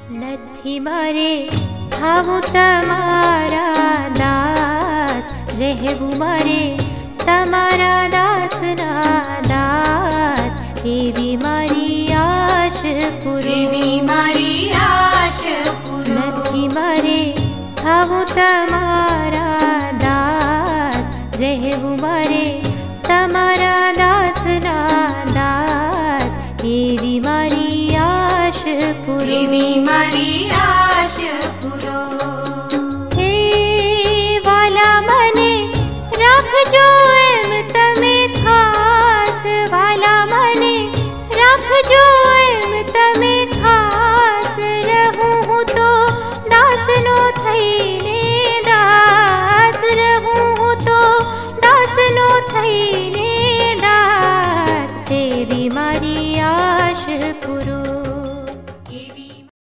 નથી મારે થાવું તમારા દાસ, રહેવું મારે તમારા દાસના દાસ, એવી મારી આશ પૂરો, એવી મારી આશ પૂરો. નથી મારે થાવું તમારા દાસ, રહેવું મારે તમારા દાસના દાસ, એવી મારી આશ પૂરો, એવી મારી આશ પૂરો.